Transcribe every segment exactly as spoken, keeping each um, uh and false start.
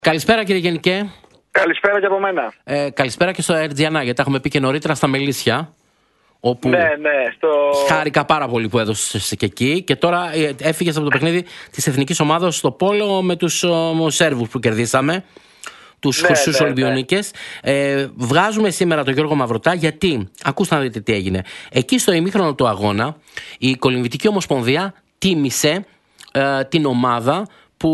Καλησπέρα κύριε Γενικέ. Καλησπέρα και από μένα. Ε, καλησπέρα και στο Ερτζιανά, γιατί τα έχουμε πει και νωρίτερα στα Μελίσια. Όπου ναι, ναι, στο... χάρηκα πάρα πολύ που έδωσες και εκεί. Και τώρα έφυγες από το παιχνίδι της εθνικής ομάδας στο πόλο με τους ο, Σέρβους που κερδίσαμε. Τους ναι, χρυσούς ναι, Ολυμπιονίκες. Ναι. Ε, βγάζουμε σήμερα τον Γιώργο Μαυρωτά, γιατί, ακούστε να δείτε τι έγινε. Εκεί στο ημίχρονο του αγώνα, η Κολυμβητική Ομοσπονδία τίμησε ε, την ομάδα που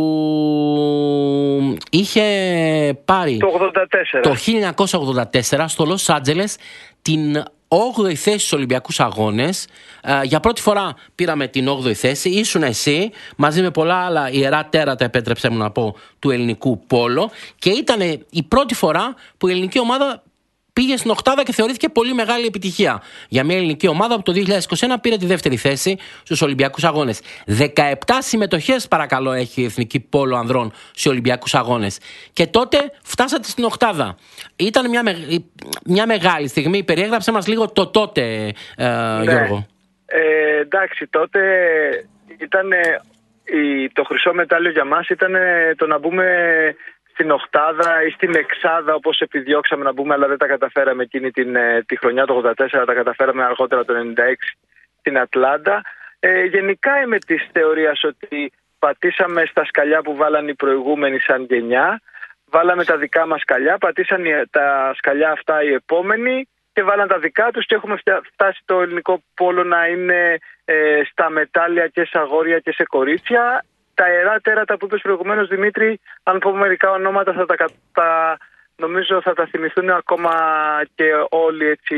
είχε πάρει το, ογδόντα τέσσερα. Το χίλια εννιακόσια ογδόντα τέσσερα στο Λος Άντζελες την όγδοη θέση στους Ολυμπιακούς Αγώνες. Ε, για πρώτη φορά πήραμε την όγδοη θέση. Ήσουν εσύ μαζί με πολλά άλλα ιερά τέρατα, επέτρεψέ μου να πω, του ελληνικού πόλο. Και ήταν η πρώτη φορά που η ελληνική ομάδα πήγε στην οκτάδα και θεωρήθηκε πολύ μεγάλη επιτυχία για μια ελληνική ομάδα που το δύο χιλιάδες είκοσι ένα πήρε τη δεύτερη θέση στους Ολυμπιακούς Αγώνες. δεκαεπτά συμμετοχές παρακαλώ έχει η εθνική πόλο ανδρών στους Ολυμπιακούς Αγώνες. Και τότε φτάσατε στην οκτάδα. Ήταν μια, με... μια μεγάλη στιγμή. Περιέγραψε μας λίγο το τότε, ε, ναι. Γιώργο. Ε, εντάξει, τότε ήταν η... το χρυσό μετάλλιο για μας ήταν το να μπούμε στην οκτάδα ή στην εξάδα, όπως επιδιώξαμε να μπούμε, αλλά δεν τα καταφέραμε εκείνη την, τη χρονιά το ογδόντα τέσσερα, τα καταφέραμε αργότερα το ενενήντα έξι στην Ατλάντα. Ε, γενικά είμαι της θεωρίας ότι πατήσαμε στα σκαλιά που βάλαν οι προηγούμενοι σαν γενιά, βάλαμε τα δικά μας σκαλιά, πατήσαν τα σκαλιά αυτά οι επόμενοι και βάλαν τα δικά τους και έχουμε φτάσει το ελληνικό πόλο να είναι ε, στα μετάλλια και σε αγόρια και σε κορίτσια. Τα ιερά τέρατα που είπες προηγουμένως, Δημήτρη, αν πω μερικά ονόματα θα τα, τα νομίζω θα τα θυμηθούν ακόμα και όλοι έτσι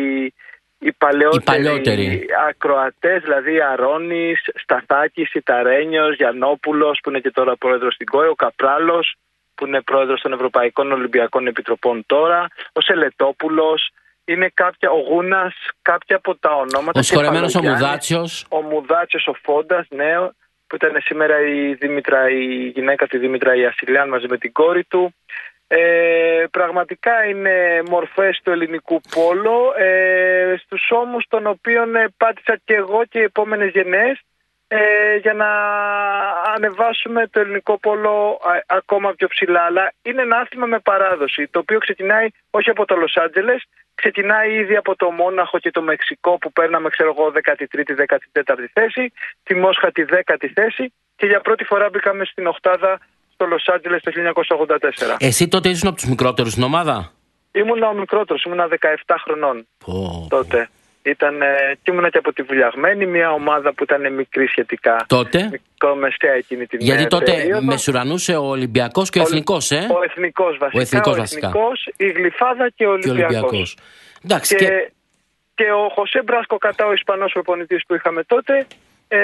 οι παλαιότεροι, οι παλαιότεροι. ακροατές, δηλαδή Αρώνης, Σταθάκης, Ιταρένιος, Γιαννόπουλος που είναι και τώρα πρόεδρος στην ΚΟΕ, ο Καπράλος που είναι πρόεδρος των Ευρωπαϊκών Ολυμπιακών Επιτροπών τώρα, ο Σελετόπουλος, είναι κάποια, ο Γούνας, κάποια από τα ονόματα. Ο σχολεμένος ο Μουδάτσιος. Ο Μουδάτσιος, ο Φόντας, ναι, που ήταν σήμερα η, Δήμητρα, η γυναίκα του Δήμητρα η Ασιλιάν μαζί με την κόρη του. Ε, πραγματικά είναι μορφές του ελληνικού πόλο, ε, στους ώμους των οποίων ε, πάτησα και εγώ και οι επόμενες γενναίες ε, για να ανεβάσουμε το ελληνικό πόλο α, ακόμα πιο ψηλά. Αλλά είναι ένα άθλημα με παράδοση, το οποίο ξεκινάει όχι από το Λος Άντζελες, ξεκινάει ήδη από το Μόναχο και το Μεξικό που παίρναμε, ξέρω εγώ, δέκατη τρίτη δέκατη τέταρτη θέση, τη Μόσχα τη δέκατη θέση και για πρώτη φορά μπήκαμε στην οκτάδα στο Λος Άντζελες το χίλια εννιακόσια ογδόντα τέσσερα. Εσύ τότε ήσουν από τους μικρότερους στην ομάδα? Ήμουνα ο μικρότερος, ήμουνα δεκαεπτά χρονών oh. τότε. Ήταν, και ήμουνα και από τη Βουλιαγμένη, μια ομάδα που ήταν μικρή σχετικά. Τότε. Μικρομεσαία εκείνη την Γιατί τότε περίοδο. Μεσουρανούσε ο Ολυμπιακός και ο, ο Εθνικός, ε? Ο Εθνικός βασικά. Ο Εθνικός, ο βασικά. Εθνικός, η Γλυφάδα και ο Ολυμπιακός. Εντάξει, και, και... και ο Χωσέ Μπράσκο Κατά, ο Ισπανός προπονητής που είχαμε τότε, ε,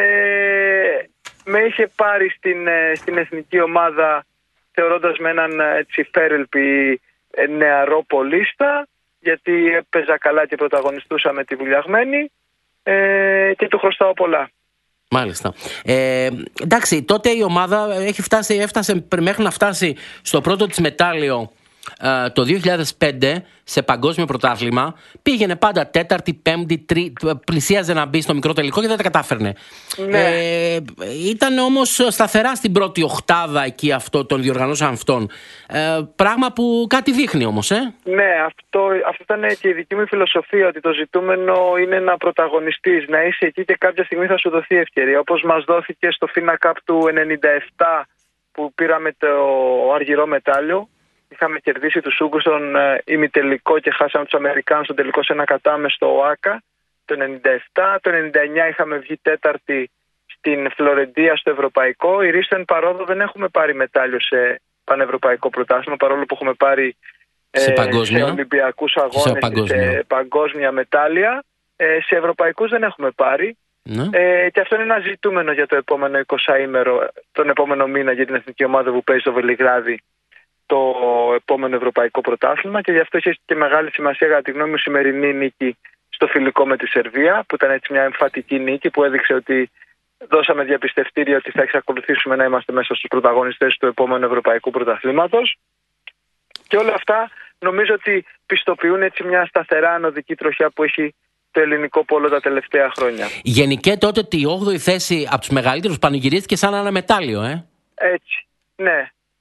με είχε πάρει στην, στην εθνική ομάδα θεωρώντας με έναν έτσι φέρελπη νεαρό πολίστα, γιατί έπαιζα καλά και πρωταγωνιστούσα με τη Βουλιαγμένη ε, και του χρωστάω πολλά. Μάλιστα. Ε, εντάξει, τότε η ομάδα έχει φτάσει, έφτασε μέχρι να φτάσει στο πρώτο της μετάλλιο ε, το δύο χιλιάδες πέντε σε παγκόσμιο πρωτάθλημα. Πήγαινε πάντα τέταρτη, πέμπτη, τρίτη, πλησίαζε να μπει στο μικρό τελικό και δεν τα κατάφερνε. Ναι. Ε, ήταν όμως σταθερά στην πρώτη οχτάδα εκεί αυτό των διοργανώσεων αυτών. Ε, πράγμα που κάτι δείχνει όμως, ε. Ναι, αυτό, αυτό ήταν και η δική μου φιλοσοφία, ότι το ζητούμενο είναι να πρωταγωνιστείς, να είσαι εκεί και κάποια στιγμή θα σου δοθεί ευκαιρία. Όπως μας δόθηκε στο Φίνα Cup του ενενήντα επτά που πήραμε το αργυρό μετάλλιο. Είχαμε κερδίσει τους Ούγκρους στον ε, ημιτελικό και χάσαμε τους Αμερικάνους στον τελικό σε ένα κατάμε στο ΟΑΚΑ το ενενήντα επτά. Το ενενήντα εννιά είχαμε βγει τέταρτη στην Φλωρεντία στο Ευρωπαϊκό. Η Ρίστεν παρόδο δεν έχουμε πάρει μετάλλιο σε πανευρωπαϊκό πρωτάθλημα, παρόλο που έχουμε πάρει ε, σε, σε Ολυμπιακούς Αγώνες, σε παγκόσμια, σε παγκόσμια μετάλλια. Ε, σε ευρωπαϊκούς δεν έχουμε πάρει. Ναι. Ε, και αυτό είναι ένα ζητούμενο για το επόμενο εικοσαήμερο, τον επόμενο μήνα για την εθνική ομάδα που παίζει στο Βελιγράδι το επόμενο ευρωπαϊκό πρωτάθλημα, και γι' αυτό έχει και μεγάλη σημασία κατά τη γνώμη μου σημερινή νίκη στο φιλικό με τη Σερβία, που ήταν έτσι μια εμφατική νίκη που έδειξε ότι δώσαμε διαπιστευτήρια ότι θα εξακολουθήσουμε να είμαστε μέσα στους πρωταγωνιστές του επόμενου ευρωπαϊκού πρωταθλήματος. Και όλα αυτά νομίζω ότι πιστοποιούν έτσι μια σταθερά ανωδική τροχιά που έχει το ελληνικό πόλο τα τελευταία χρόνια. Γενικέ τότε η όγδοη θέση από τους μεγαλύτερους πανηγυρίστηκε σαν ένα μετάλλιο, ε? Έτσι, ναι.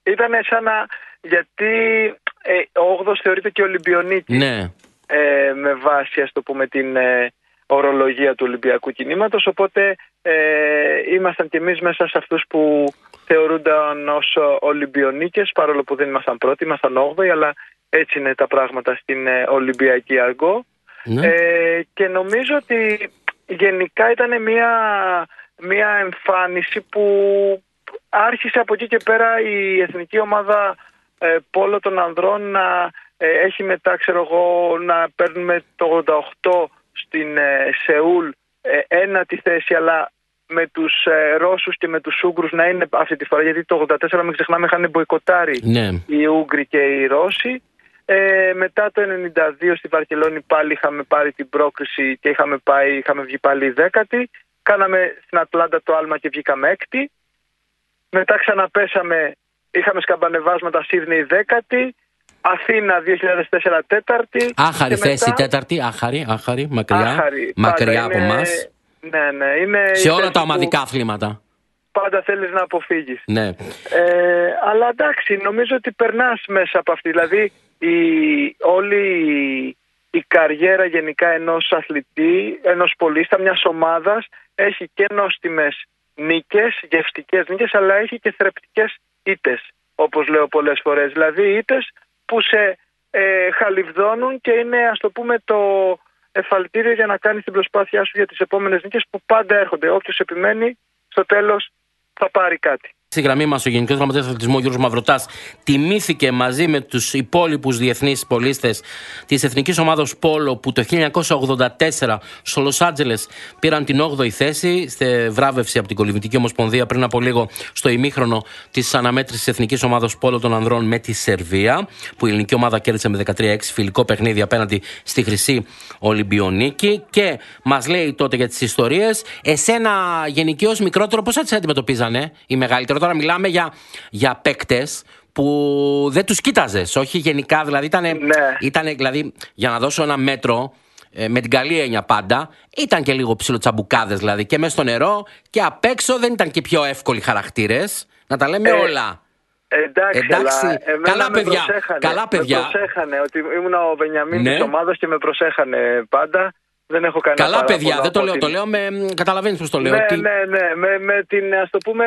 Ήταν σαν να. Γιατί ε, ο όγδοος θεωρείται και Ολυμπιονίκης. Ναι. Ε, με βάση, ας το πούμε, την ε, ορολογία του Ολυμπιακού κινήματος. Οπότε ε, ήμασταν κι εμείς μέσα σε αυτούς που θεωρούνταν ως Ολυμπιονίκες, παρόλο που δεν ήμασταν πρώτοι, ήμασταν όγδοοι, αλλά έτσι είναι τα πράγματα στην ε, Ολυμπιακή αργό. Ναι. Ε, και νομίζω ότι γενικά ήταν μια, μια εμφάνιση που άρχισε από εκεί και πέρα η εθνική ομάδα ε, πόλο των ανδρών να ε, έχει μετά, ξέρω εγώ, να παίρνουμε το ογδόντα οκτώ στην ε, Σεούλ ε, ένατη θέση, αλλά με τους ε, Ρώσους και με τους Ούγγρους να είναι αυτή τη φορά, γιατί το ογδόντα τέσσερα, μην ξεχνάμε, είχαν μποϊκοτάρει ναι. οι Ούγγροι και οι Ρώσοι. Ε, μετά το ενενήντα δύο στη Βαρκελόνη πάλι είχαμε πάρει την πρόκριση και είχαμε, πάει, είχαμε βγει πάλι δέκατη. Κάναμε στην Ατλάντα το άλμα και βγήκαμε έκτη. Μετά ξαναπέσαμε, είχαμε σκαμπανεβάσματα, Σίδνεϊ δέκατη. Αθήνα δύο χιλιάδες τέσσερα τέταρτη. Άχαρη θέση μετά... τέταρτη, άχαρη, άχαρη, μακριά, άχαρη, μακριά από είναι... εμάς. Ναι, ναι, είναι σε όλα τα ομαδικά που... αθλήματα. Πάντα θέλεις να αποφύγεις. Ναι. Ε, αλλά εντάξει, νομίζω ότι περνάς μέσα από αυτή. Δηλαδή, η, όλη η, η καριέρα γενικά ενός αθλητή, ενός πολίστα, μιας ομάδας, έχει και νόστιμες νίκες, γευστικές νίκες, αλλά έχει και θρεπτικές ήττες, όπως λέω πολλές φορές. Δηλαδή, ήττες που σε ε, χαλιβδώνουν και είναι, ας το πούμε, το εφαλτήριο για να κάνεις την προσπάθειά σου για τις επόμενες νίκες που πάντα έρχονται. Όποιος επιμένει, στο τέλος θα πάρει κάτι. Στη γραμμή μας ο Γενικός Γραμματέας Αθλητισμού Γιώργος Μαυροτάς τιμήθηκε μαζί με τους υπόλοιπους διεθνείς πολίστες της Εθνικής Ομάδος Πόλο που το χίλια εννιακόσια ογδόντα τέσσερα στο Λος Άντζελες πήραν την όγδοη θέση στη βράβευση από την Κολυμβητική Ομοσπονδία πριν από λίγο στο ημίχρονο της αναμέτρησης της Εθνικής Ομάδος Πόλο των Ανδρών με τη Σερβία, που η ελληνική ομάδα κέρδισε με δεκατρία έξι φιλικό παιχνίδι απέναντι στη Χρυσή Ολυμπιονίκη. Και μας λέει τότε για τις ιστορίες, εσένα γενικαίος μικρότερο πώς θα τις αντιμετωπίζανε οι μεγαλύτεροι? Τώρα μιλάμε για, για παίκτες που δεν τους κοίταζες, όχι γενικά, δηλαδή ήτανε, ναι. ήτανε, δηλαδή, για να δώσω ένα μέτρο, ε, με την καλή έννοια πάντα, ήταν και λίγο ψιλοτσαμπουκάδες, δηλαδή, και μέσα στο νερό και απ' έξω δεν ήταν και πιο εύκολοι χαρακτήρες, να τα λέμε ε, όλα. Εντάξει, εντάξει. Αλλά καλά με παιδιά, προσέχανε, καλά παιδιά. Με προσέχανε, ότι ήμουν ο Βενιαμίν ναι. της ομάδας και με προσέχανε πάντα. Δεν έχω κανένα καλά παιδιά, δεν το λέω, την... το λέω με, καταλαβαίνεις πώς το λέω. Ναι, ότι... ναι, ναι, με, με την, ας το πούμε,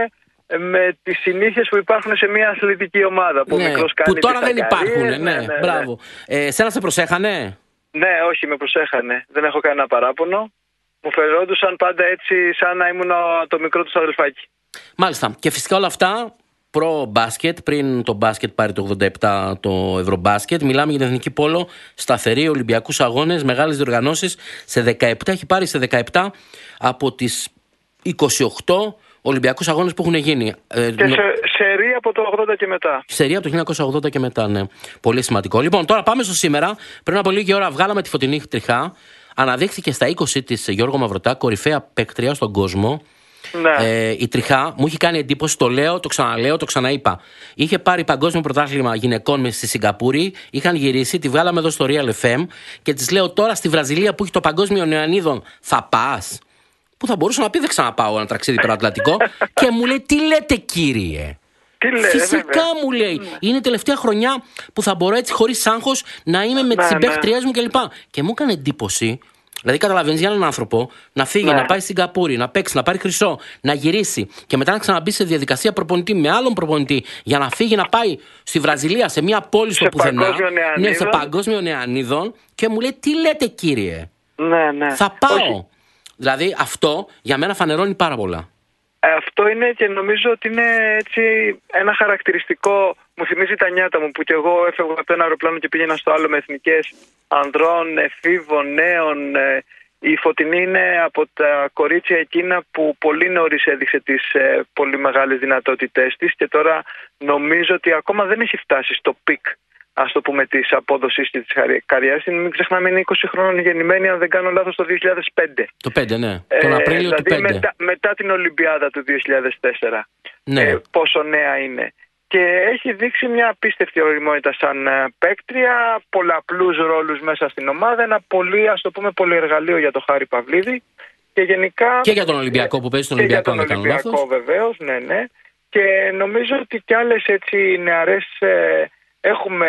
με τις συνήθειες που υπάρχουν σε μια αθλητική ομάδα. Που, ναι, κάνει που τώρα δεν υπάρχουν. Ναι, ναι, ναι, μπράβο. Ναι. Ε, σένα σε προσέχανε? Ναι, όχι, με προσέχανε. Δεν έχω κανένα παράπονο. Μου φερόντουσαν πάντα έτσι, σαν να ήμουν το μικρό του αδελφάκι. Μάλιστα. Και φυσικά όλα αυτά προ μπάσκετ, πριν το μπάσκετ πάρει το ογδόντα επτά το Ευρωμπάσκετ. Μιλάμε για την Εθνική Πόλο, σταθερή, Ολυμπιακούς αγώνες, μεγάλες διοργανώσεις. Σε δεκαεπτά, έχει πάρει σε δεκαεπτά από τις είκοσι οκτώ Ολυμπιακούς αγώνες που έχουν γίνει. Και σε, σερί από το ογδόντα και μετά. Σερί από το χίλια εννιακόσια ογδόντα και μετά, ναι. Πολύ σημαντικό. Λοιπόν, τώρα πάμε στο σήμερα. Πριν από λίγη ώρα βγάλαμε τη φωτεινή τριχά. Αναδείχθηκε στα είκοσι της Γιώργο Μαυροτά, κορυφαία παίκτρια στον κόσμο. Ναι. Ε, η τριχά μου είχε κάνει εντύπωση, το λέω, το ξαναλέω, το ξαναείπα. Είχε πάρει παγκόσμιο πρωτάθλημα γυναικών στη Σιγκαπούρη, είχαν γυρίσει, τη βγάλαμε εδώ στο Real εφ εμ και της λέω τώρα στη Βραζιλία που έχει το παγκόσμιο νεανίδων, θα πας? Που θα μπορούσα να πει δεν ξαναπάω ένα ταξίδι υπερατλαντικό. Και μου λέει, τι λέτε κύριε? Τι λέει, φυσικά βέβαια. μου λέει, mm. είναι η τελευταία χρονιά που θα μπορώ έτσι χωρίς άγχος να είμαι με ναι, τις συμπαίκτριές ναι. μου κλπ. Και μου έκανε εντύπωση. Δηλαδή, καταλαβαίνεις, για έναν άνθρωπο να φύγει, ναι. να πάει στην Σιγκαπούρη, να παίξει, να πάρει χρυσό, να γυρίσει και μετά να ξαναμπεί σε διαδικασία προπονητή με άλλον προπονητή για να φύγει να πάει στη Βραζιλία, σε μια πόλη στο πουθενά. Ναι, σε παγκόσμιο νεανίδων. Και μου λέει, τι λέτε κύριε? Ναι, ναι. Θα πάω. Όχι. Δηλαδή, αυτό για μένα φανερώνει πάρα πολλά. Αυτό είναι και νομίζω ότι είναι έτσι ένα χαρακτηριστικό. Μου θυμίζει τα νιάτα μου που κι εγώ έφευγα από ένα αεροπλάνο και πήγαινα στο άλλο με εθνικές ανδρών, εφήβων, νέων. Η Φωτεινή είναι από τα κορίτσια εκείνα που πολύ νωρίς έδειξε τις ε, πολύ μεγάλες δυνατότητές της και τώρα νομίζω ότι ακόμα δεν έχει φτάσει στο πικ, ας το πούμε, της απόδοσης και της καριέρας. Μην ξεχνάμε, είναι είκοσι χρόνων γεννημένη, αν δεν κάνω λάθος, το δύο χιλιάδες πέντε. Το πέντε, ναι. Τον ε, Απρίλιο δηλαδή του πέντε. Μετά, μετά την Ολυμπιάδα του δύο χιλιάδες τέσσερα. Ναι. Ε, πόσο νέα είναι. Και έχει δείξει μια απίστευτη ωριμότητα σαν παίκτρια, πολλαπλούς ρόλους μέσα στην ομάδα, ένα πολύ, ας το πούμε, πολυεργαλείο για το Χάρη Παυλίδη. Και γενικά. Και για τον Ολυμπιακό που παίζει στον Ολυμπιακό, αν δεν κάνω λάθος. Και για τον Ολυμπιακό, βεβαίως, ναι, ναι. και νομίζω ότι κι άλλες έτσι νεαρές ε, έχουμε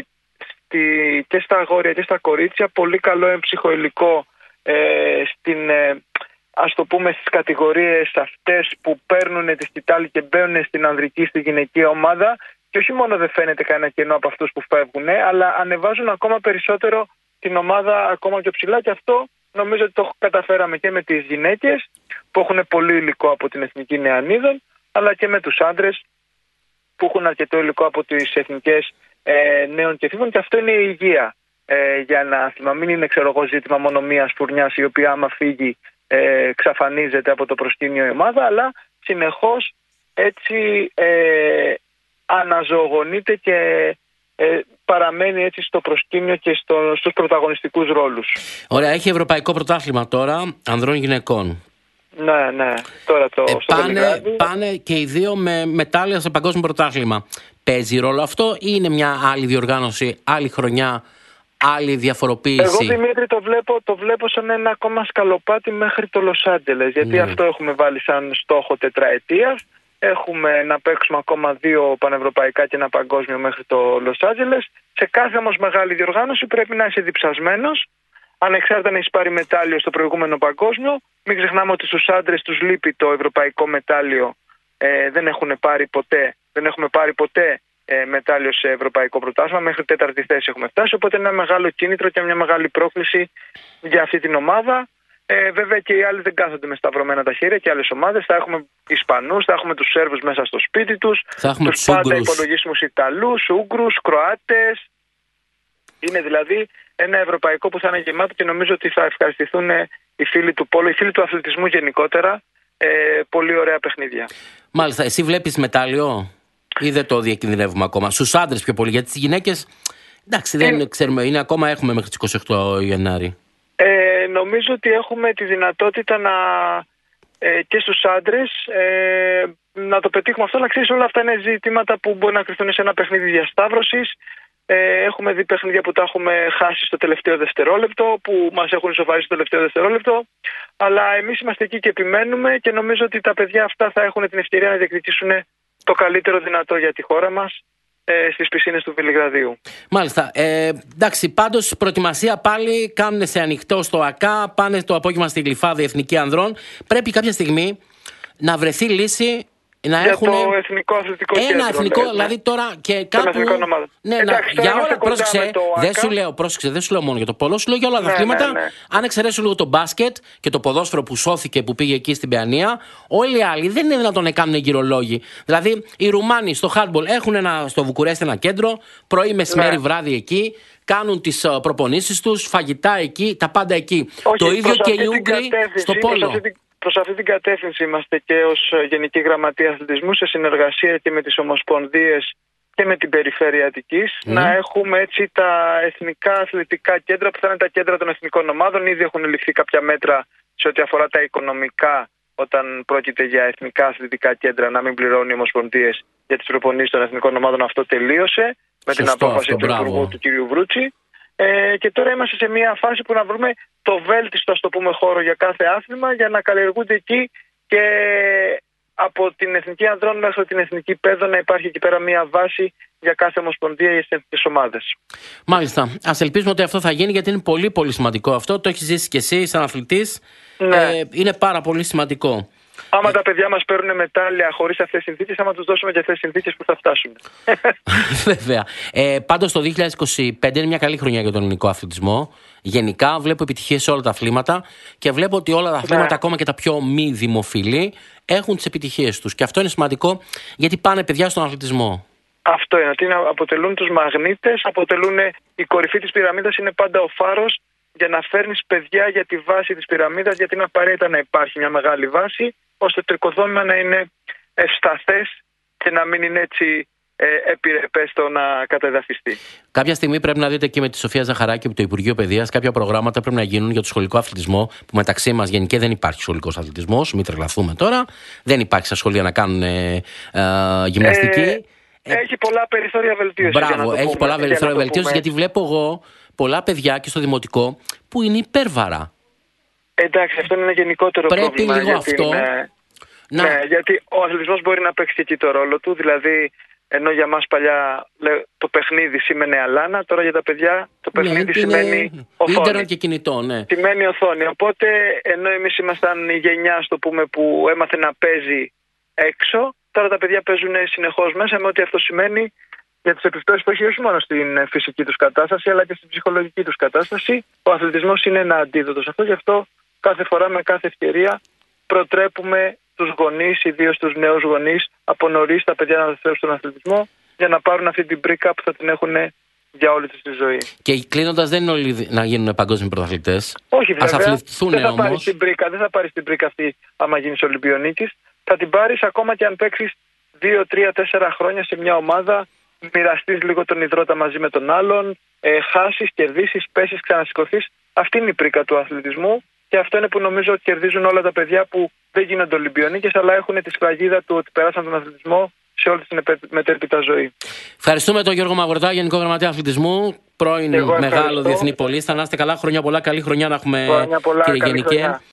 στη, και στα αγόρια και στα κορίτσια πολύ καλό έμψυχο υλικό ε, στην, ε, ας το πούμε, στις κατηγορίες αυτές που παίρνουν τη σκητάλη και μπαίνουν στην ανδρική, στη γυναική ομάδα, και όχι μόνο δεν φαίνεται κανένα κενό από αυτούς που φεύγουν, αλλά ανεβάζουν ακόμα περισσότερο την ομάδα ακόμα πιο ψηλά, και αυτό νομίζω ότι το καταφέραμε και με τις γυναίκες που έχουν πολύ υλικό από την Εθνική Νεανίδων, αλλά και με τους άντρες που έχουν αρκετό υλικό από τις εθνικές ε, νέων και εφήβων, και αυτό είναι η υγεία ε, για ένα άθλημα. Μην είναι, ξέρω εγώ, ζήτημα μόνο μιας φουρνιάς η οποία άμα φύγει ε, εξαφανίζεται από το προσκήνιο η ομάδα, αλλά συνεχώς έτσι ε, αναζωογονείται και ε, παραμένει έτσι στο προσκήνιο και στο, στους πρωταγωνιστικούς ρόλους. Ωραία, έχει ευρωπαϊκό πρωτάθλημα τώρα ανδρών γυναικών. Ναι, ναι, τώρα το ε, στο πάνε, πάνε και οι δύο με μετάλλια σε παγκόσμιο πρωτάθλημα. Παίζει ρόλο αυτό ή είναι μια άλλη διοργάνωση, άλλη χρονιά, άλλη διαφοροποίηση? Εγώ, Δημήτρη, το βλέπω, το βλέπω σαν ένα ακόμα σκαλοπάτι μέχρι το Λος Άντζελες, γιατί ναι. αυτό έχουμε βάλει σαν στόχο τετραετίας. Έχουμε να παίξουμε ακόμα δύο πανευρωπαϊκά και ένα παγκόσμιο μέχρι το Λος Άντζελες. Σε κάθε όμως μεγάλη διοργάνωση πρέπει να είσαι διψασμένος, ανεξάρτητα να έχεις πάρει μετάλλιο στο προηγούμενο παγκόσμιο. Μην ξεχνάμε ότι στους άντρες τους λείπει το ευρωπαϊκό μετάλλιο. Ε, δεν έχουν πάρει ποτέ, δεν έχουμε πάρει ποτέ ε, μετάλλιο σε ευρωπαϊκό πρωτάθλημα. Μέχρι τέταρτη θέση έχουμε φτάσει. Οπότε είναι ένα μεγάλο κίνητρο και μια μεγάλη πρόκληση για αυτή την ομάδα. Ε, βέβαια και οι άλλοι δεν κάθονται με σταυρωμένα τα χέρια, και άλλες ομάδες. Θα έχουμε Ισπανούς, θα έχουμε τους Σέρβους μέσα στο σπίτι τους, τους πάντα υπολογίσιμους Ιταλούς, Ούγγρους, Κροάτες. Είναι δηλαδή ένα ευρωπαϊκό που θα είναι γεμάτο, και νομίζω ότι θα ευχαριστηθούν οι φίλοι του πόλου, οι φίλοι του αθλητισμού γενικότερα. Ε, πολύ ωραία παιχνίδια. Μάλιστα, εσύ βλέπεις μετάλλιο ή δεν το διακινδυνεύουμε ακόμα? Στους άντρες πιο πολύ, γιατί τις γυναίκες εντάξει, δεν ε... ξέρουμε, είναι ακόμα, έχουμε μέχρι τις είκοσι οκτώ Γενάρη. Ε, νομίζω ότι έχουμε τη δυνατότητα να ε, και στους άντρες ε, να το πετύχουμε αυτό. Να ξέρεις, όλα αυτά είναι ζητήματα που μπορεί να κρυφθούν σε ένα παιχνίδι διασταύρωσης. Ε, έχουμε δει παιχνίδια που τα έχουμε χάσει στο τελευταίο δευτερόλεπτο, που μας έχουν σοβαρίσει στο τελευταίο δευτερόλεπτο. Αλλά εμείς είμαστε εκεί και επιμένουμε, και νομίζω ότι τα παιδιά αυτά θα έχουν την ευκαιρία να διεκδικήσουν το καλύτερο δυνατό για τη χώρα μας ε, στις πισίνες του Βελιγραδίου. Μάλιστα. Ε, εντάξει, πάντως προετοιμασία πάλι κάνουν σε ανοιχτό στο ΑΚΑ, πάνε το απόγευμα στη Γλυφάδα Εθνική Ανδρών. Πρέπει κάποια στιγμή να βρεθεί λύση. Να για έχουν το εθνικό αθλητικό ένα κέντρο, εθνικό, ναι, δηλαδή τώρα και κάπου. Ναι, εντάξει, να, για όλα, πρόσεξε, δεν σου λέω, πρόσεξε, δεν σου λέω μόνο για το πolo, σου λέω για όλα τα αθλήματα. Ναι, ναι, ναι. Αν εξαιρέσω λίγο το μπάσκετ και το ποδόσφαιρο που σώθηκε, που πήγε εκεί στην Παιανία, όλοι οι άλλοι δεν είναι δυνατόν να κάνουν γυρολόγοι. Δηλαδή, οι Ρουμάνοι στο handball έχουν ένα, στο Βουκουρέστι ένα κέντρο, πρωί, μεσημέρι, ναι. βράδυ εκεί. Κάνουν τις προπονήσεις τους, φαγητά εκεί, τα πάντα εκεί. Όχι, το ίδιο και οι Ούγγροι στο πόλο. Προς αυτή την κατεύθυνση είμαστε και ως Γενική Γραμματεία Αθλητισμού, σε συνεργασία και με τις Ομοσπονδίες και με την Περιφέρεια Αττικής, mm. να έχουμε έτσι τα εθνικά αθλητικά κέντρα που θα είναι τα κέντρα των εθνικών ομάδων. Ήδη έχουν ληφθεί κάποια μέτρα σε ό,τι αφορά τα οικονομικά, όταν πρόκειται για εθνικά αθλητικά κέντρα, να μην πληρώνουν οι Ομοσπονδίες για τις προπονήσεις των εθνικών ομάδων. Αυτό τελείωσε με Σωστό, την απόφαση αυτό, του Υπουργού του κ. Βρούτση. Ε, και τώρα είμαστε σε μια φάση που να βρούμε το βέλτιστο, ας το πούμε, χώρο για κάθε άθλημα, για να καλλιεργούνται εκεί, και από την Εθνική Ανδρών μέχρι την Εθνική Πέδο να υπάρχει εκεί πέρα μια βάση για κάθε ομοσπονδία ή εθνικές ομάδες. Μάλιστα. Ας ελπίσουμε ότι αυτό θα γίνει, γιατί είναι πολύ πολύ σημαντικό αυτό. Το έχεις ζήσει κι εσύ σαν αθλητής. Ναι. Ε, είναι πάρα πολύ σημαντικό. Άμα τα παιδιά μας παίρνουν μετάλλια χωρίς αυτές τις συνθήκες, άμα τους δώσουμε και αυτές τις συνθήκες που θα φτάσουν. Βέβαια. Ε, πάντως το δύο χιλιάδες είκοσι πέντε είναι μια καλή χρονιά για τον ελληνικό αθλητισμό. Γενικά βλέπω επιτυχίες σε όλα τα αθλήματα, και βλέπω ότι όλα τα αθλήματα, ναι. ακόμα και τα πιο μη δημοφιλή, έχουν τις επιτυχίες τους. Και αυτό είναι σημαντικό, γιατί πάνε παιδιά στον αθλητισμό. Αυτό είναι, ότι αποτελούν τους μαγνήτες, αποτελούν η κορυφή της πυραμίδας, είναι πάντα ο φάρος για να φέρνεις παιδιά για τη βάση της πυραμίδας, γιατί είναι απαραίτητα να υπάρχει μια μεγάλη βάση, ώστε το οικοδόμημα να είναι ευσταθές και να μην είναι έτσι ε, επιρρεπές στο να κατεδαφιστεί. Κάποια στιγμή πρέπει να δείτε και με τη Σοφία Ζαχαράκη από το Υπουργείο Παιδείας, κάποια προγράμματα πρέπει να γίνουν για το σχολικό αθλητισμό, που μεταξύ μας γενικά δεν υπάρχει σχολικός αθλητισμός, μην τρελαθούμε τώρα, δεν υπάρχει στα σχολεία να κάνουν ε, ε, γυμναστική. Ε, έχει πολλά περιθώρια βελτίωσης. Μπράβο, έχει πούμε, πολλά περιθώρια βελτίωσης, γιατί βλέπω εγώ πολλά παιδιά και στο δημοτικό που είναι υπέρβαρα. Εντάξει, αυτό είναι ένα γενικότερο πρέπει πρόβλημα. Πρέπει λίγο αυτό είναι... Να... Ναι, γιατί ο αθλητισμός μπορεί να παίξει και εκεί το ρόλο του. Δηλαδή, ενώ για μας παλιά το παιχνίδι σήμαινε αλάνα, τώρα για τα παιδιά το παιχνίδι ναι, σημαίνει οθόνη. Ίντερνετ και κινητό, ναι. Σημαίνει οθόνη. Οπότε, ενώ εμείς ήμασταν η γενιά, στο πούμε, που έμαθε να παίζει έξω, τώρα τα παιδιά παίζουν συνεχώς μέσα, με ό,τι αυτό σημαίνει για τις επιπτώσεις που έχει όχι μόνο στην φυσική τους κατάσταση, αλλά και στην ψυχολογική τους κατάσταση. Ο αθλητισμός είναι ένα αντίδοτο σε αυτό, γι' αυτό κάθε φορά με κάθε ευκαιρία προτρέπουμε τους γονείς, ιδίως τους νέους γονείς, από νωρίς τα παιδιά να δεθέσουν στον αθλητισμό για να πάρουν αυτή την πρίκα που θα την έχουν για όλη τους τη ζωή. Και κλείνοντας, δεν είναι όλοι να γίνουν παγκόσμιοι πρωταθλητές. Όχι, βέβαια. Ας αθληθούν δεν θα όμως. Πάρεις την πρίκα, δεν θα πάρεις την πρίκα αυτή άμα γίνεις Ολυμπιονίκης. Θα την πάρεις ακόμα και αν παίξεις δύο, τρία, τέσσερα χρόνια σε μια ομάδα, μοιραστείς λίγο τον υδρότα μαζί με τον άλλον, ε, χάσεις, κερδίσεις, πέσεις, ξανασηκωθείς. Αυτή είναι η πρίκα του αθλητισμού. Και αυτό είναι που νομίζω ότι κερδίζουν όλα τα παιδιά που δεν γίνονται Ολυμπιονίκες, αλλά έχουν τη σφραγίδα του ότι περάσαν τον αθλητισμό σε όλη την μετέπειτα ζωή. Ευχαριστούμε τον Γιώργο Μαυρωτά, Γενικό Γραμματέα Αθλητισμού, πρώην μεγάλο διεθνή πολίστα. Να είστε καλά, χρόνια πολλά, καλή χρονιά να έχουμε, πολλά, κύριε Γενικέ.